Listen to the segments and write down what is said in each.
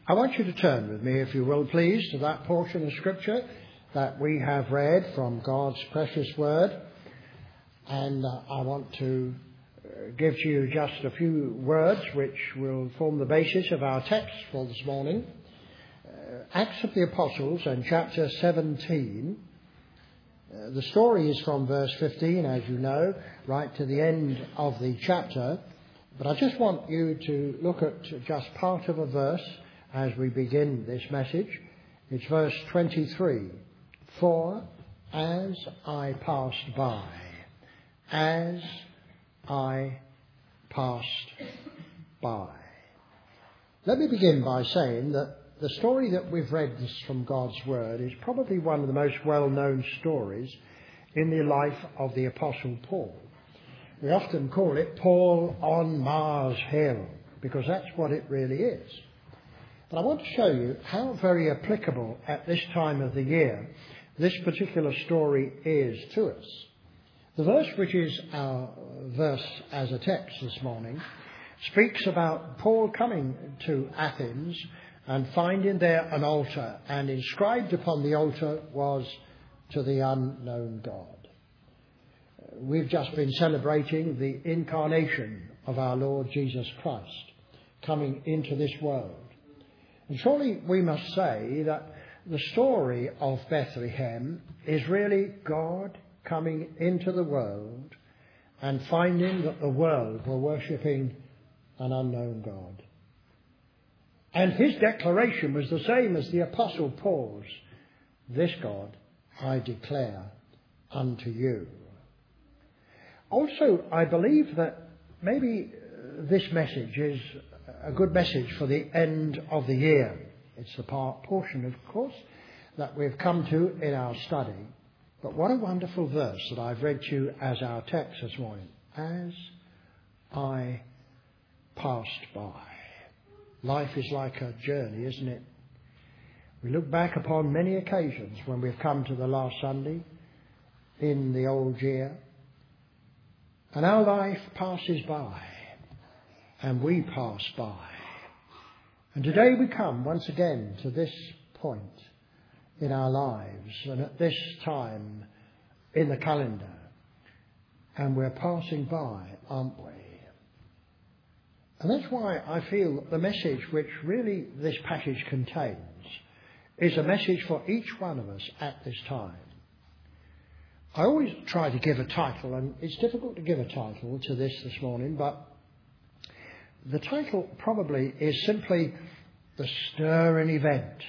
I want you to turn with me, if you will, please, to that portion of Scripture that we have read from God's precious Word. And I want to give to you just a few words which will form the basis of our text for this morning. Acts of the Apostles and chapter 17. The story is from verse 15, as you know, right to the end of the chapter. But I just want you to look at just part of a verse as we begin this message. It's verse 23. For as I passed by, as I passed by. Let me begin by saying that the story that we've read from God's Word is probably one of the most well-known stories in the life of the Apostle Paul. We often call it Paul on Mars Hill, because that's what it really is. But I want to show you how very applicable at this time of the year this particular story is to us. The verse which is our verse as a text this morning speaks about Paul coming to Athens and finding there an altar, and inscribed upon the altar was "To the Unknown God." We've just been celebrating the incarnation of our Lord Jesus Christ coming into this world. And surely we must say that the story of Bethlehem is really God coming into the world and finding that the world were worshipping an unknown God. And his declaration was the same as the Apostle Paul's. This God I declare unto you. Also, I believe that maybe this message is a good message for the end of the year. It's the portion, of course, that we've come to in our study. But what a wonderful verse that I've read to you as our text this morning. As I passed by. Life is like a journey, isn't it? We look back upon many occasions when we've come to the last Sunday in the old year, and our life passes by, and we pass by. And today we come once again to this point in our lives and at this time in the calendar, and we're passing by, aren't we? And that's why I feel that the message which really this passage contains is a message for each one of us at this time. I always try to give a title, and it's difficult to give a title to this morning, but the title probably is simply the stirring event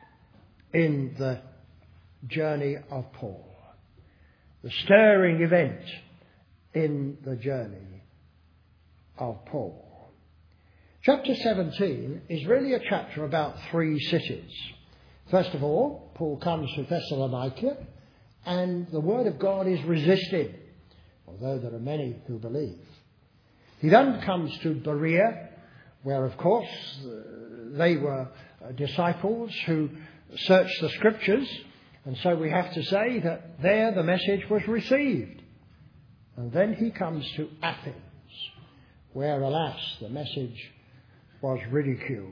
in the journey of Paul. The stirring event in the journey of Paul. Chapter 17 is really a chapter about three cities. First of all, Paul comes to Thessalonica, and the word of God is resisted, although there are many who believe. He then comes to Berea, where, of course, they were disciples who searched the Scriptures, and so we have to say that there the message was received. And then he comes to Athens, where, alas, the message was ridiculed.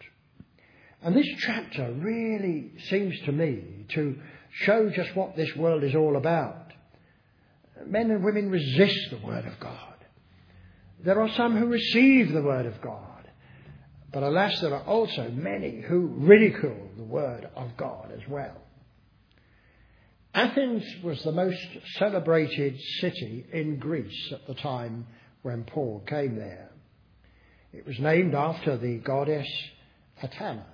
And this chapter really seems to me to show just what this world is all about. Men and women resist the Word of God. There are some who receive the Word of God. But alas, there are also many who ridicule the Word of God as well. Athens was the most celebrated city in Greece at the time when Paul came there. It was named after the goddess Atana.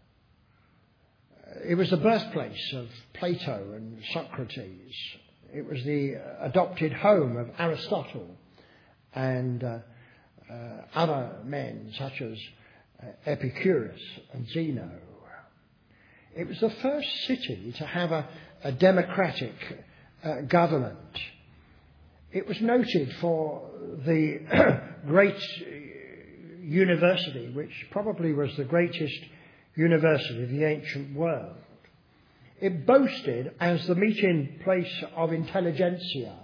It was the birthplace of Plato and Socrates. It was the adopted home of Aristotle and other men such as Epicurus and Zeno. It was the first city to have a democratic government. It was noted for the great university, which probably was the greatest university of the ancient world. It boasted as the meeting place of intelligentsia.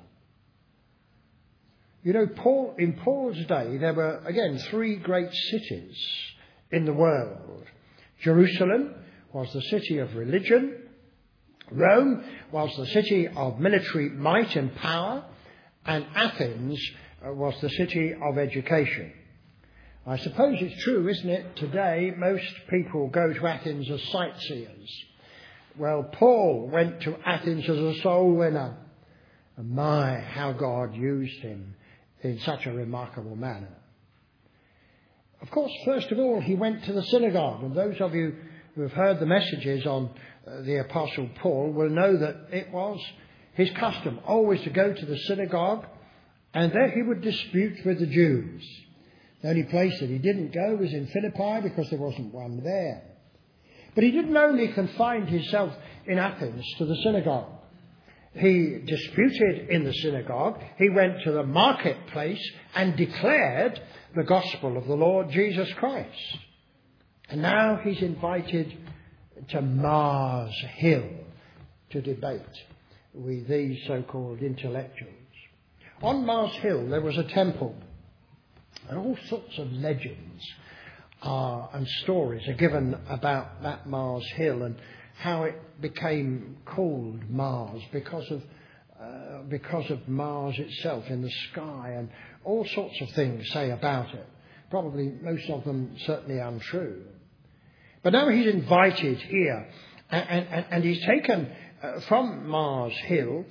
You know, in Paul's day, there were, again, three great cities in the world: Jerusalem was the city of religion. Rome was the city of military might and power. And Athens was the city of education. I suppose it's true, isn't it? Today, most people go to Athens as sightseers. Well, Paul went to Athens as a soul winner. And my, how God used him in such a remarkable manner. Of course, first of all, he went to the synagogue. And those of you who have heard the messages on the Apostle Paul will know that it was his custom always to go to the synagogue, and there he would dispute with the Jews. The only place that he didn't go was in Philippi because there wasn't one there. But he didn't only confine himself in Athens to the synagogue. He disputed in the synagogue. He went to the marketplace and declared the gospel of the Lord Jesus Christ. And now he's invited to Mars Hill to debate with these so-called intellectuals. On Mars Hill there was a temple. And all sorts of legends and stories are given about that Mars Hill and how it became called Mars because of Mars itself in the sky, and all sorts of things say about it. Probably most of them certainly untrue. But now he's invited here, and he's taken from Mars Hill,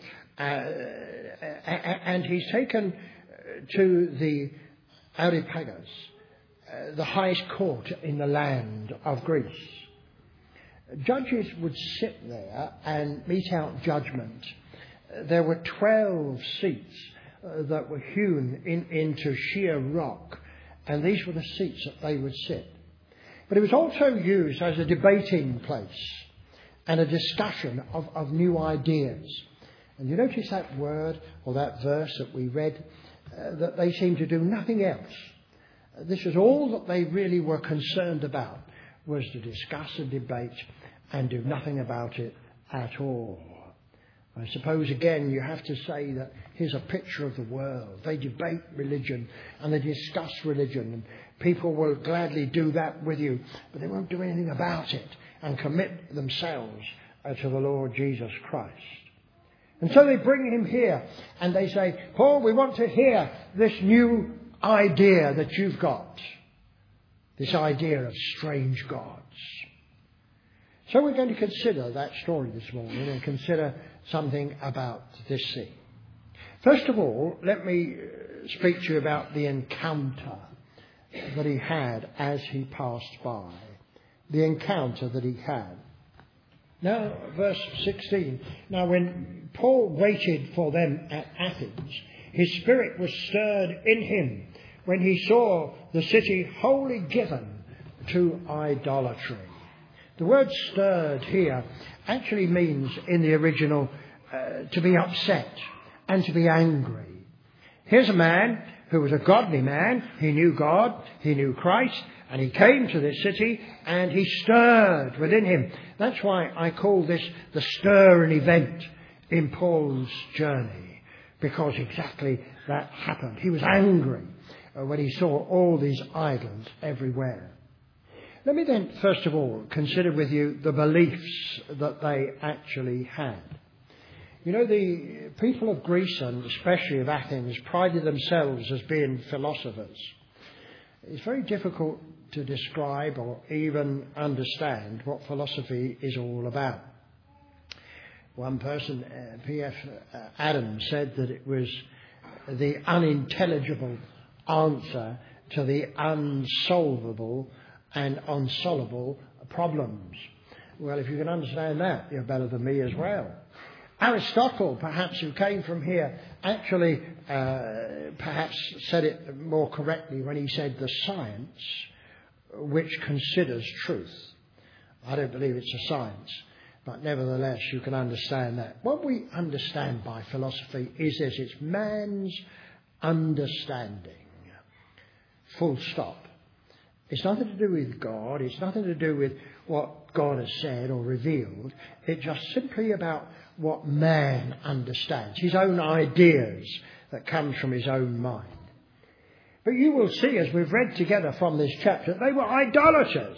and he's taken to the Areopagus, the highest court in the land of Greece. Judges would sit there and mete out judgment. There were 12 seats that were hewn into sheer rock, and these were the seats that they would sit. But it was also used as a debating place and a discussion of new ideas. And you notice that word or that verse that we read, that they seemed to do nothing else. This was all that they really were concerned about, was to discuss and debate and do nothing about it at all. I suppose again you have to say that here's a picture of the world. They debate religion and they discuss religion, and people will gladly do that with you, but they won't do anything about it and commit themselves to the Lord Jesus Christ. And so they bring him here and they say, Paul, we want to hear this new idea that you've got. This idea of strange gods. So we're going to consider that story this morning and consider something about this scene. First of all, let me speak to you about the encounter that he had as he passed by. The encounter that he had. Now, verse 16. Now, when Paul waited for them at Athens, his spirit was stirred in him when he saw the city wholly given to idolatry. The word stirred here actually means in the original to be upset and to be angry. Here's a man who was a godly man. He knew God, he knew Christ, and he came to this city and he stirred within him. That's why I call this the stirring event in Paul's journey, because exactly that happened. He was angry when he saw all these idols everywhere. Let me then, first of all, consider with you the beliefs that they actually had. You know, the people of Greece, and especially of Athens, prided themselves as being philosophers. It's very difficult to describe or even understand what philosophy is all about. One person, P.F. Adams, said that it was the unintelligible answer to the unsolvable and unsolvable problems. Well, if you can understand that, you're better than me as well. Aristotle, perhaps, who came from here, actually perhaps said it more correctly when he said the science which considers truth. I don't believe it's a science, but nevertheless you can understand that. What we understand by philosophy is this: it's man's understanding. Full stop. It's nothing to do with God. It's nothing to do with what God has said or revealed. It's just simply about what man understands, his own ideas that come from his own mind. But you will see, as we've read together from this chapter, they were idolaters.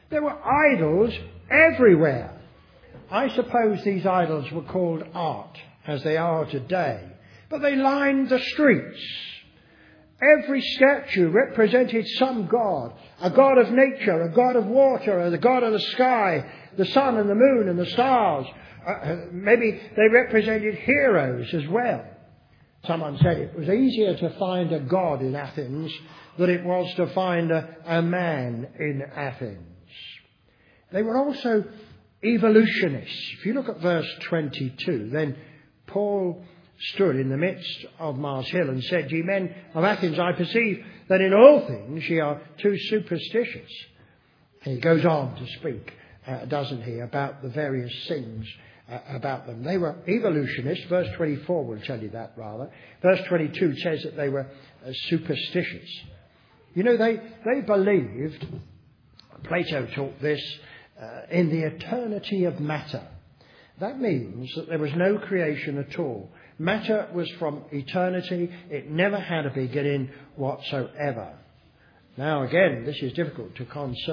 There were idols everywhere. I suppose these idols were called art, as they are today, but they lined the streets. Every statue represented some god, a god of nature, a god of water, or the god of the sky, the sun and the moon and the stars. Maybe they represented heroes as well. Someone said it was easier to find a god in Athens than it was to find a man in Athens. They were also evolutionists. If you look at verse 22, then Paul stood in the midst of Mars Hill and said, "Ye men of Athens, I perceive that in all things ye are too superstitious." And he goes on to speak, doesn't he, about the various things about them. They were evolutionists. Verse 24 will tell you that, rather. Verse 22 says that they were superstitious. You know, they believed, Plato taught this, in the eternity of matter. That means that there was no creation at all. Matter was from eternity. It never had a beginning whatsoever. Now again, this is difficult to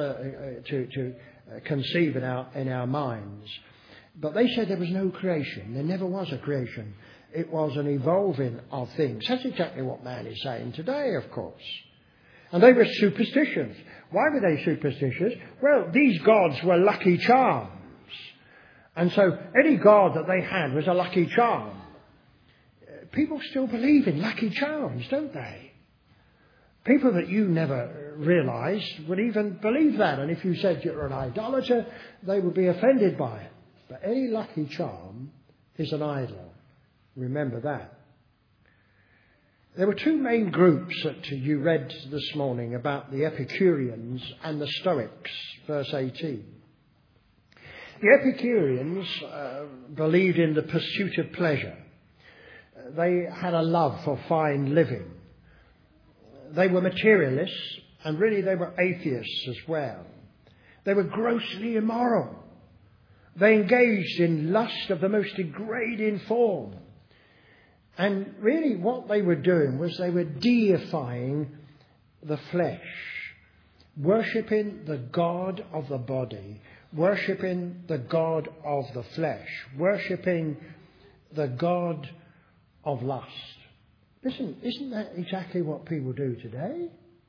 conceive in our minds. But they said there was no creation. There never was a creation. It was an evolving of things. That's exactly what man is saying today, of course. And they were superstitious. Why were they superstitious? Well, these gods were lucky charms. And so any god that they had was a lucky charm. People still believe in lucky charms, don't they? People that you never realised would even believe that. And if you said you're an idolater, they would be offended by it. But any lucky charm is an idol. Remember that. There were two main groups that you read this morning about the Epicureans and the Stoics, verse 18. The Epicureans believed in the pursuit of pleasure. They had a love for fine living. They were materialists, and really they were atheists as well. They were grossly immoral. They engaged in lust of the most degrading form. And really what they were doing was they were deifying the flesh, worshipping the god of the body, worshipping the god of the flesh, worshipping the god of lust. Listen, isn't that exactly what people do today?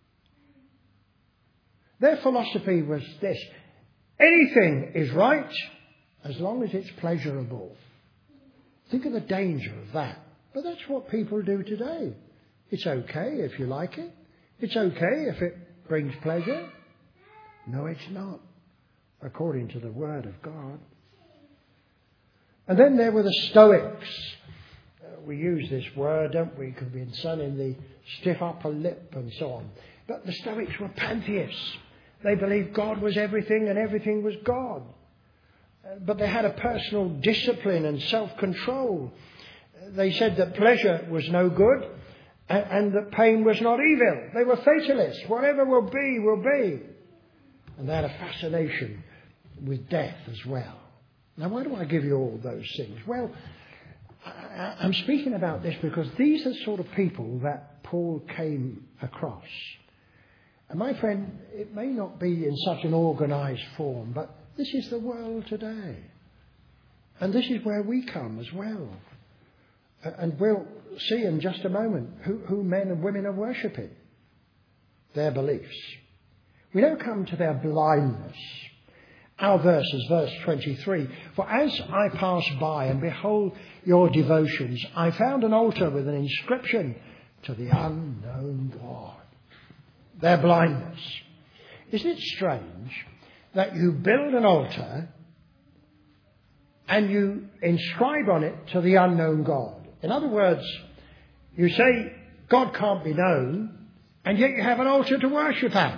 Their philosophy was this: anything is right as long as it's pleasurable. Think of the danger of that. But that's what people do today. It's okay if you like it. It's okay if it brings pleasure. No, it's not, according to the Word of God. And then there were the Stoics. We use this word, don't we? It could be done in the stiff upper lip and so on. But the Stoics were pantheists. They believed God was everything and everything was God. But they had a personal discipline and self-control. They said that pleasure was no good and that pain was not evil. They were fatalists. Whatever will be, will be. And they had a fascination with death as well. Now, why do I give you all those things? Well, I'm speaking about this because these are the sort of people that Paul came across. And my friend, it may not be in such an organised form, but this is the world today. And this is where we come as well. And we'll see in just a moment who men and women are worshipping. Their beliefs. We now come to their blindness. Our verse is verse 23. For as I passed by and behold your devotions, I found an altar with an inscription to the unknown God. Their blindness. Isn't it strange that you build an altar and you inscribe on it to the unknown God? In other words, you say God can't be known, and yet you have an altar to worship at.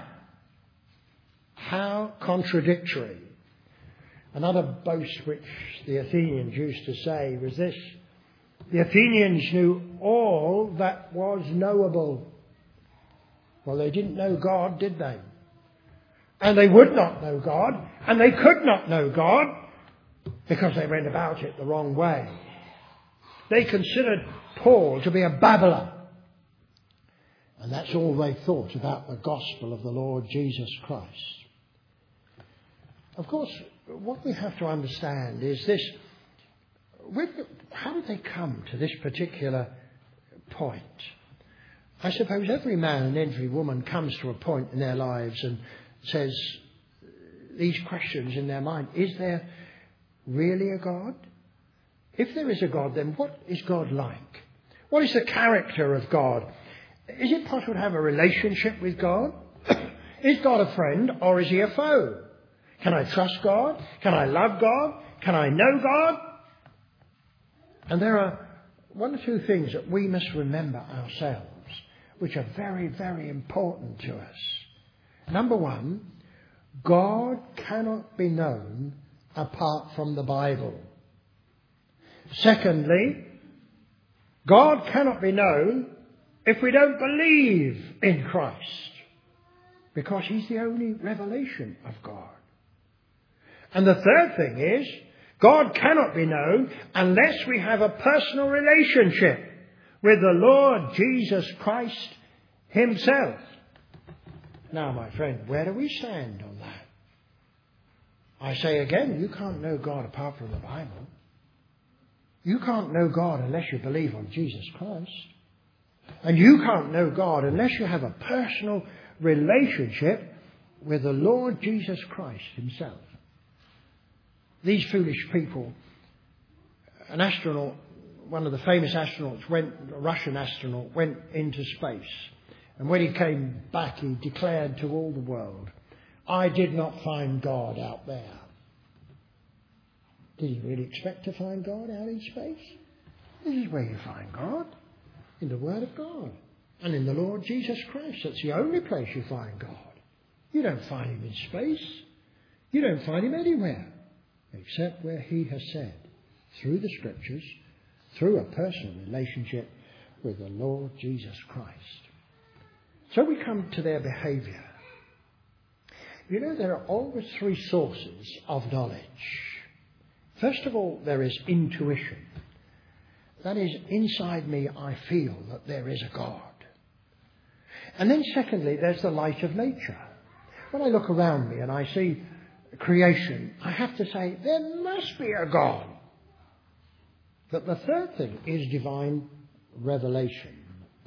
How contradictory. Another boast which the Athenians used to say was this: the Athenians knew all that was knowable. Well, they didn't know God, did they? And they would not know God, and they could not know God because they went about it the wrong way. They considered Paul to be a babbler. And that's all they thought about the gospel of the Lord Jesus Christ. Of course, what we have to understand is this. How did they come to this particular point? I suppose every man and every woman comes to a point in their lives and says these questions in their mind. Is there really a God? If there is a God, then what is God like? What is the character of God? Is it possible to have a relationship with God? Is God a friend or is he a foe? Can I trust God? Can I love God? Can I know God? And there are one or two things that we must remember ourselves, which are very, very important to us. Number one, God cannot be known apart from the Bible. Secondly, God cannot be known if we don't believe in Christ, because he's the only revelation of God. And the third thing is, God cannot be known unless we have a personal relationship with the Lord Jesus Christ himself. Now, my friend, where do we stand on that? I say again, you can't know God apart from the Bible. You can't know God unless you believe on Jesus Christ. And you can't know God unless you have a personal relationship with the Lord Jesus Christ himself. These foolish people, an astronaut, one of the famous astronauts, a Russian astronaut, went into space. And when he came back, he declared to all the world, I did not find God out there. Did he really expect to find God out in space? This is where you find God, in the Word of God and in the Lord Jesus Christ. That's the only place you find God. You don't find him in space. You don't find him anywhere except where he has said, through the Scriptures, through a personal relationship with the Lord Jesus Christ. So we come to their behaviour. You know, there are always three sources of knowledge. First of all, there is intuition. That is, inside me I feel that there is a God. And then secondly, there's the light of nature. When I look around me and I see creation, I have to say, there must be a God. But the third thing is divine revelation.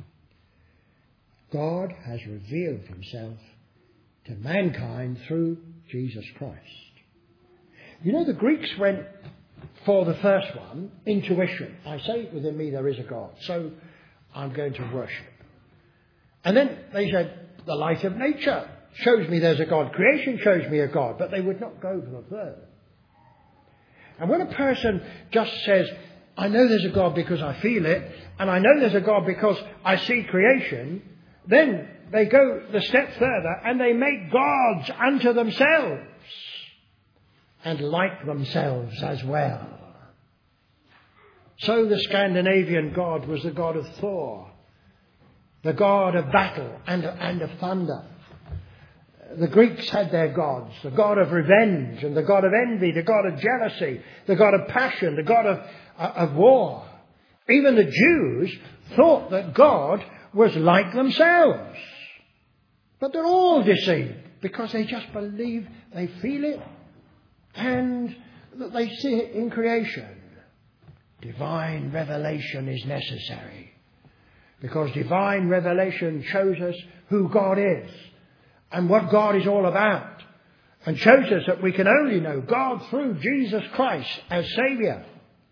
God has revealed himself to mankind through Jesus Christ. You know, the Greeks went for the first one, intuition. I say within me there is a God, so I'm going to worship. And then they said, the light of nature shows me there's a God. Creation shows me a God. But they would not go for the third. And when a person just says, I know there's a God because I feel it, and I know there's a God because I see creation, then they go the step further and they make gods unto themselves and like themselves as well. So the Scandinavian God was the God of Thor, the God of battle and of thunder. The Greeks had their gods, the God of revenge and the God of envy, the God of jealousy, the God of passion, the God of war. Even the Jews thought that God was like themselves. But they're all deceived because they just believe, they feel it, and that they see it in creation. Divine revelation is necessary because divine revelation shows us who God is and what God is all about, and shows us that we can only know God through Jesus Christ as Saviour.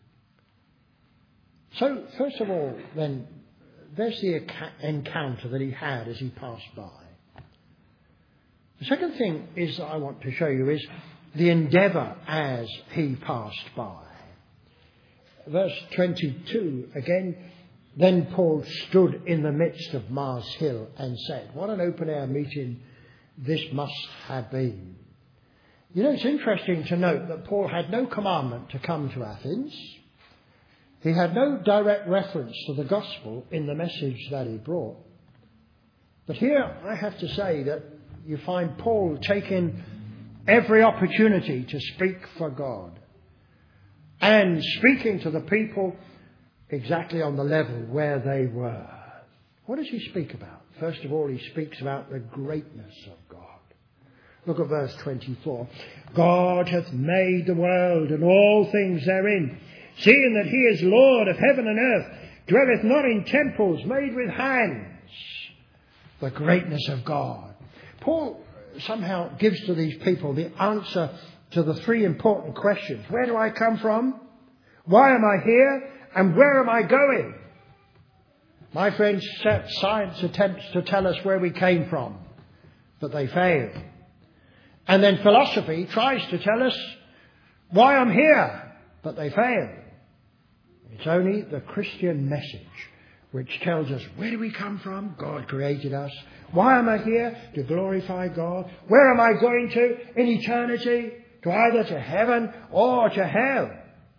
So, first of all, then, there's the encounter that he had as he passed by. The second thing is that I want to show you is the endeavour as he passed by. Verse 22 again, then Paul stood in the midst of Mars Hill and said, what an open air meeting this must have been. You know, it's interesting to note that Paul had no commandment to come to Athens. He had no direct reference to the gospel in the message that he brought. But here I have to say that you find Paul taking every opportunity to speak for God and speaking to the people exactly on the level where they were. What does he speak about? First of all, he speaks about the greatness of God, Look at verse 24. God hath made the world and all things therein, seeing that he is Lord of heaven and earth, dwelleth not in temples made with hands. The greatness of God. Paul somehow gives to these people the answer to the three important questions. Where do I come from? Why am I here? And where am I going? My friends, science attempts to tell us where we came from, but they fail. And then philosophy tries to tell us why I'm here, but they fail. It's only the Christian message which tells us where do we come from? God created us. Why am I here? To glorify God. Where am I going to in eternity? To either to heaven or to hell.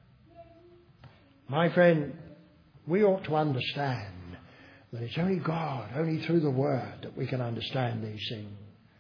My friend, we ought to understand that it's only God, only through the Word that we can understand these things.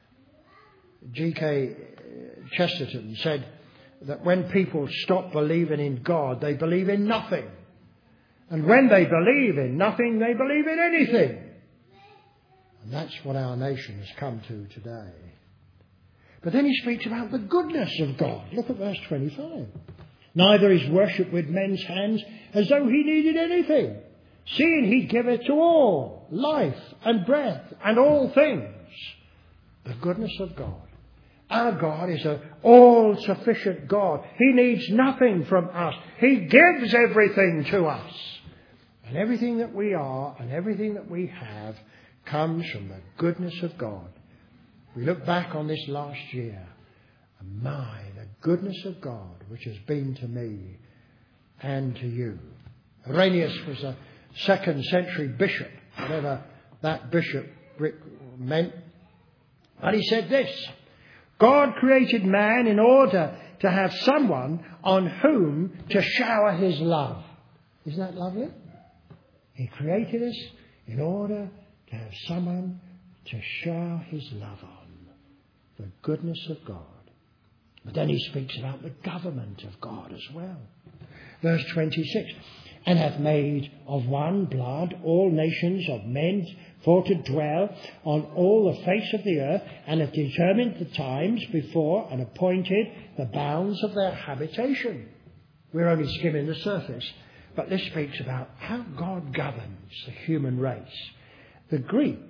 G.K. Chesterton said that when people stop believing in God, they believe in nothing. And when they believe in nothing, they believe in anything. And that's what our nation has come to today. But then he speaks about the goodness of God. Look at verse 25. Neither is worship with men's hands as though he needed anything, seeing he giveth to all life and breath and all things. The goodness of God. Our God is an all-sufficient God. He needs nothing from us. He gives everything to us. And everything that we are and everything that we have comes from the goodness of God. We look back on this last year, and the goodness of God which has been to me and to you. Irenaeus was a 2nd century bishop, whatever that bishop meant. And he said this: God created man in order to have someone on whom to shower his love. Isn't that lovely? He created us in order to have someone to shower his love on. The goodness of God. But then he speaks about the government of God as well. Verse 26. And hath made of one blood all nations of men for to dwell on all the face of the earth, and hath determined the times before and appointed the bounds of their habitation. We're only skimming the surface, but this speaks about how God governs the human race. The Greeks'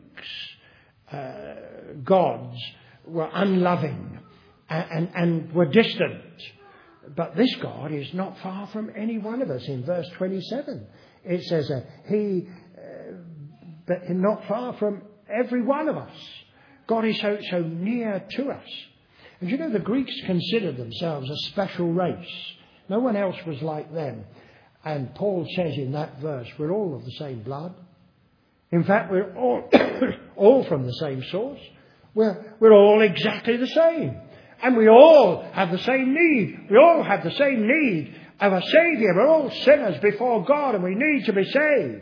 gods were unloving and were distant. But this God is not far from any one of us. In verse 27, it says, but not far from every one of us. God is so near to us. And you know, the Greeks considered themselves a special race. No one else was like them. And Paul says in that verse, we're all of the same blood. In fact, we're all from the same source. We're all exactly the same. And we all have the same need. We all have the same need of a Saviour. We're all sinners before God and we need to be saved.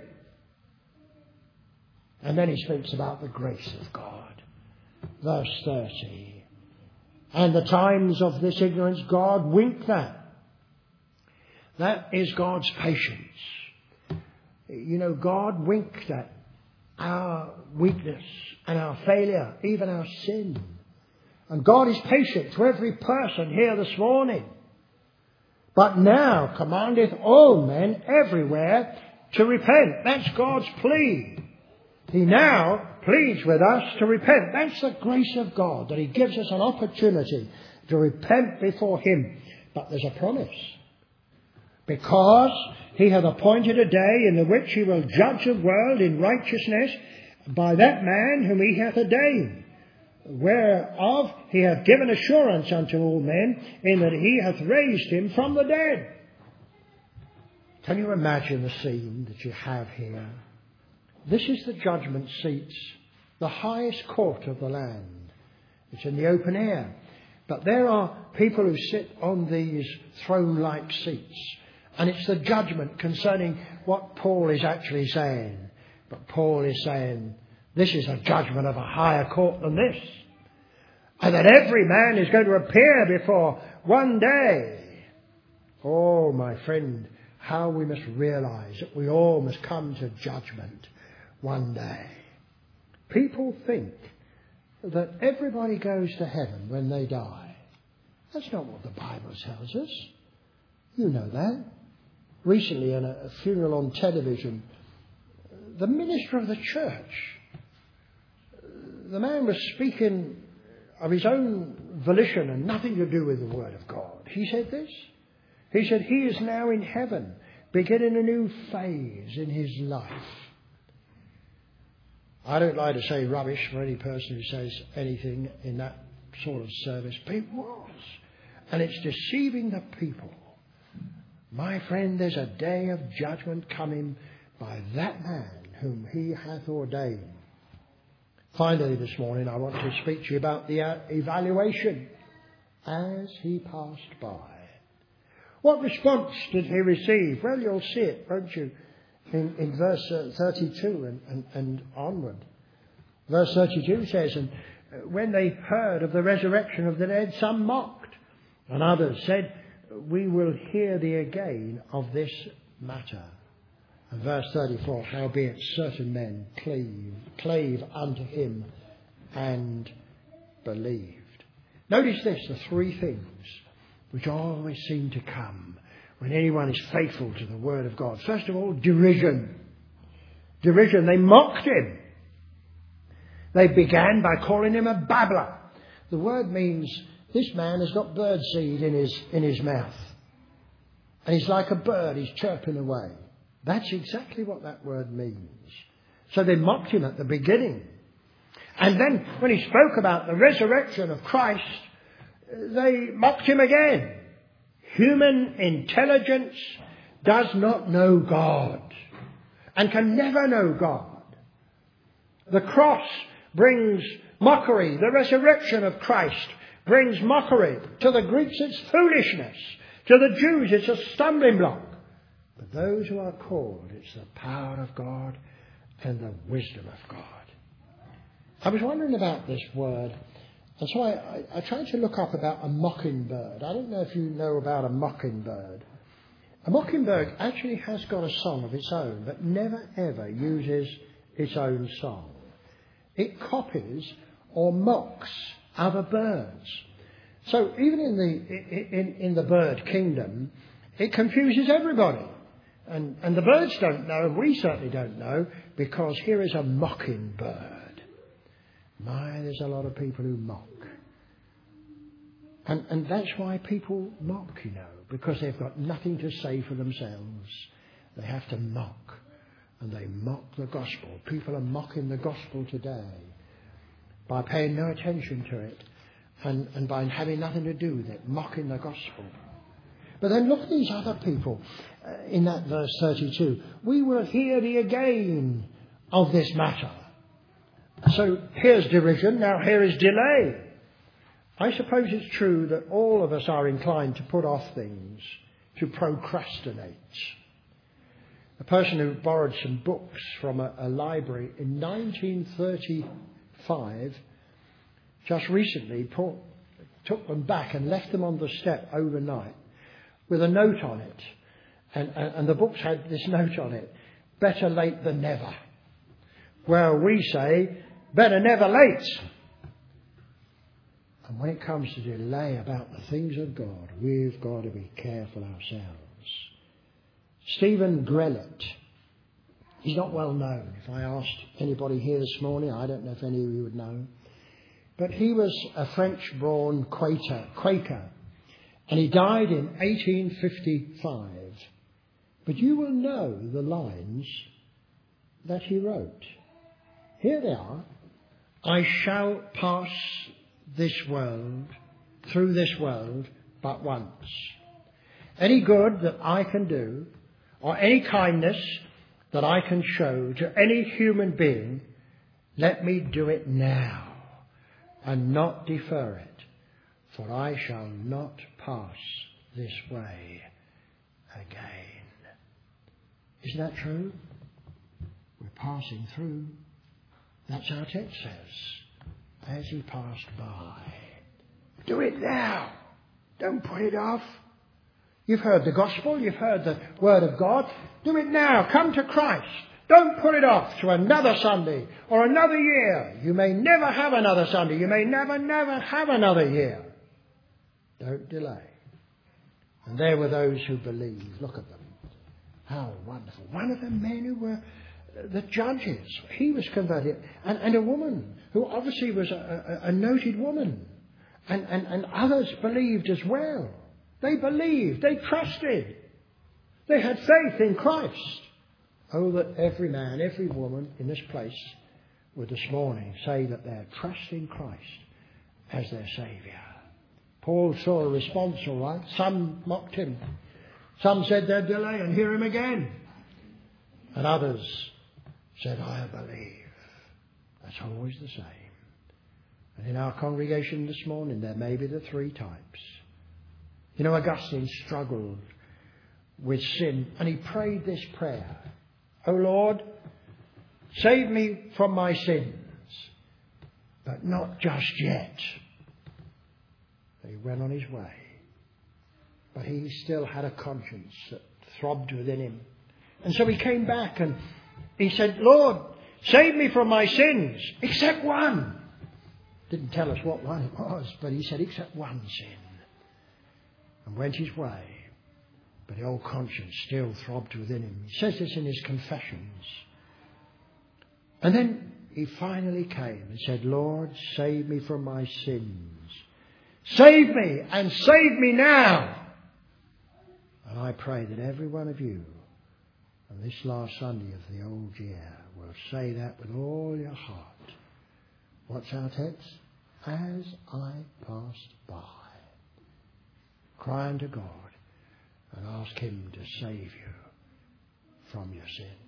And then he speaks about the grace of God. Verse 30. And the times of this ignorance God winked at. That is God's patience. You know, God winked at our weakness and our failure, even our sin. And God is patient to every person here this morning. But now commandeth all men everywhere to repent. That's God's plea. He now pleads with us to repent. That's the grace of God, that he gives us an opportunity to repent before him. But there's a promise. Because he hath appointed a day in the which he will judge the world in righteousness by that man whom he hath ordained, whereof he hath given assurance unto all men, in that he hath raised him from the dead. Can you imagine the scene that you have here? This is the judgment seats, the highest court of the land. It's in the open air. But there are people who sit on these throne-like seats. And it's the judgment concerning what Paul is actually saying. But Paul is saying, this is a judgment of a higher court than this. And that every man is going to appear before one day. Oh, my friend, how we must realize that we all must come to judgment one day. People think that everybody goes to heaven when they die. That's not what the Bible tells us. You know that. Recently, in a funeral on television, the minister of the church, the man was speaking of his own volition and nothing to do with the Word of God. He said this. He said he is now in heaven, beginning a new phase in his life. I don't like to say rubbish for any person who says anything in that sort of service, but it was. And it's deceiving the people. My friend, there's a day of judgment coming by that man whom he hath ordained. Finally, this morning, I want to speak to you about the evaluation as he passed by. What response did he receive? Well, you'll see it, won't you, in verse 32 and onward. Verse 32 says, and when they heard of the resurrection of the dead, some mocked, and others said, we will hear thee again of this matter. And verse 34, howbeit certain men clave unto him and believed. Notice this, the three things which always seem to come when anyone is faithful to the Word of God. First of all, derision. Derision. They mocked him. They began by calling him a babbler. The word means this man has got birdseed in his mouth. And he's like a bird, he's chirping away. That's exactly what that word means. So they mocked him at the beginning. And then when he spoke about the resurrection of Christ, they mocked him again. Human intelligence does not know God and can never know God. The cross brings mockery. The resurrection of Christ brings mockery. To the Greeks it's foolishness. To the Jews it's a stumbling block. But those who are called, it's the power of God and the wisdom of God. I was wondering about this word, and so I tried to look up about a mockingbird. I don't know if you know about a mockingbird. A mockingbird actually has got a song of its own, but never ever uses its own song. It copies or mocks other birds. So even in the bird kingdom, it confuses everybody. And the birds don't know, and we certainly don't know, because here is a mockingbird. My, there's a lot of people who mock. And that's why people mock, you know, because they've got nothing to say for themselves. They have to mock. And they mock the gospel. People are mocking the gospel today by paying no attention to it and by having nothing to do with it, mocking the gospel. But then look at these other people in that verse 32. We will hear thee again of this matter. So here's derision, now here is delay. I suppose it's true that all of us are inclined to put off things, to procrastinate. A person who borrowed some books from a library in 1935 just recently took them back and left them on the step overnight with a note on it. And the books had this note on it, better late than never. Well, we say, better never late. And when it comes to delay about the things of God, we've got to be careful ourselves. Stephen Grellet, he's not well known. If I asked anybody here this morning, I don't know if any of you would know. But he was a French-born Quaker, and he died in 1855. But you will know the lines that he wrote. Here they are. I shall pass through this world but once. Any good that I can do, or any kindness that I can show to any human being, let me do it now and not defer it, for I shall not pass this way again. Isn't that true? We're passing through. That's our text says. As he passed by. Do it now. Don't put it off. You've heard the gospel. You've heard the word of God. Do it now. Come to Christ. Don't put it off to another Sunday or another year. You may never have another Sunday. You may never have another year. Don't delay. And there were those who believed. Look at them. How wonderful. One of the men who were the judges, he was converted. And a woman who obviously was a noted woman. And others believed as well. They believed. They trusted. They had faith in Christ. Oh, that every man, every woman in this place would this morning say that they're trusting Christ as their Saviour. Paul saw a response, all right. Some mocked him. Some said they'd delay and hear him again. And others said, I believe. That's always the same. And in our congregation this morning, there may be the three types. You know, Augustine struggled with sin, and he prayed this prayer. O Lord, save me from my sins, but not just yet. He went on his way. But he still had a conscience that throbbed within him. And so he came back and he said, Lord, save me from my sins, except one. Didn't tell us what one it was, but he said, except one sin. And went his way. But the old conscience still throbbed within him. He says this in his confessions. And then he finally came and said, Lord, save me from my sins. Save me, and save me now. And I pray that every one of you on this last Sunday of the old year will say that with all your heart. What's our text? As I passed by. Cry unto God and ask him to save you from your sins.